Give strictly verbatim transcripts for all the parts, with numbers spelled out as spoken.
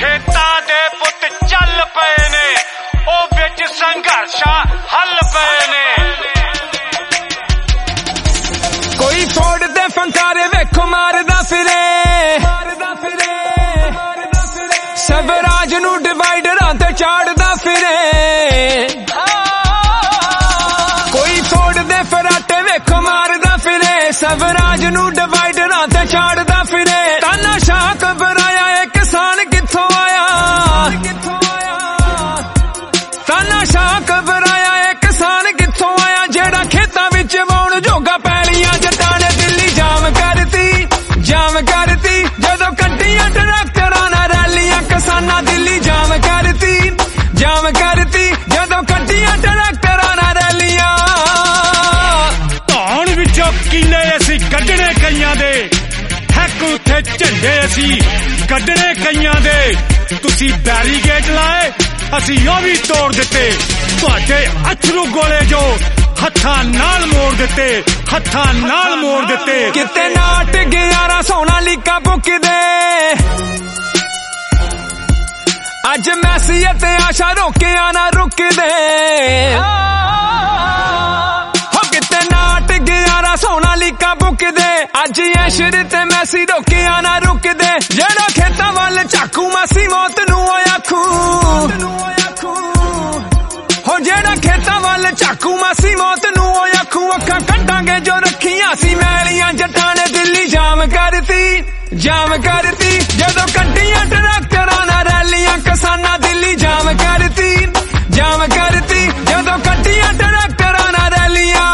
खेतां दे पुत चल पए ने ओ विच संघर्षां हल पए ने कोई फोड़ दे फंकारे वेखो मारदा फिरे सबराज नू डिवाइडरां ते चाड़दा फिरे कोई फोड़ दे फराटे वेखो मारदा फिरे सबराज नू डिवाइडरां ते चाड़दा फिरे तानाशाह घबराया ए किसान कित्थों आया तानाशाह घबराया ए किसान कित्थों आया जेड़ा खेतां विच वाउण जोगा पैलियां जट्टां ने दिल्ली जाम करती जाम करती जदों कड्डियां ट्रैक्टरां नाल रैलियां किसानां दिल्ली जाम करती जाम करती जदों कड्डियां ट्रैक्टरां नाल रैलियां धौण विचों किले असीं कड्ढणे कईयां दे हैक उत्थे झंडे असीं कड्ढणे कईयां दे तुसीं बैरीगेट लाए असीं ओ भी तोड़ दित्ते तुहाडे अथरू गोले जो हत्थां नाल मोड़ दित्ते हत्थां नाल मोड़ दित्ते किते नाट ग्यारह सोना लीका भुकदे अज मैसी ते आशा रोकिया ना रुकदे हो किते नाट ग्यारह सोना लीका भुकदे अज ऐशर ते मैसी रोकिया ना रुकदे जेड़ा खेतां वल चाकू मासी मौत नू आखू हो जेड़ा खेतां वल चाकू मासी मौत नू आखू अखां कड्डांगे जो रखियां सी मैलियां जट्टां ने दिल्ली जाम करती जाम करती जदों कड्डियां ट्रैक्टरां नाल रैलियां किसानां दिल्ली जाम करती जाम करती जदों कड्डियां ट्रैक्टरां नाल रैलियां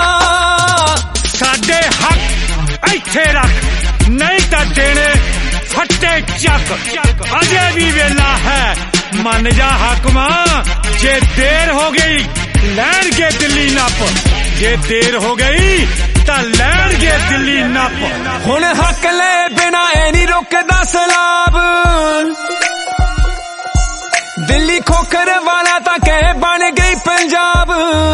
साडे हक इत्थे रख नहीं तां देणे फट्टे चक अजे भी वेला है मन जा हकमा जे देर हो गई लैणगे दिल्ली नप जे देर हो गई तां लैणगे दिल्ली नप हुण हक ले बिना ए नहीं रोकदा सलाब दिल्ली खोखर वाला तां कह बन गई पंजाब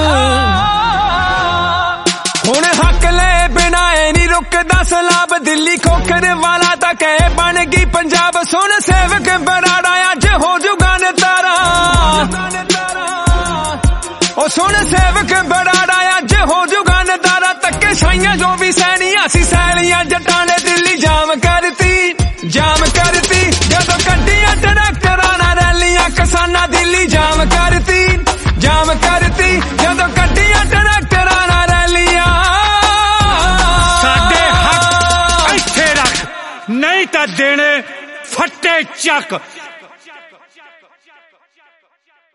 हुण हक ले बिना ए नहीं रोकदा सलाब दिल्ली खोखर वाला तां कह बन गई पंजाब सुन सेवक बराड़ा अज हो जुगा ने तारा ओ सुन सेवक बराड़ा अज हो जुगा ने तारा तक्के छाइयां जो भी सैनियां सी सैलियां जट्टां ने दिल्ली जाम करती जाम करती जदों कड्डियां ट्रैक्टरां नाल रैलियां किसानां दिल्ली जाम करती जाम करती जदों कड्डियां ट्रैक्टरां नाल रैलियां साडे हक इत्थे रख नहीं तां देणे फट्टे चक।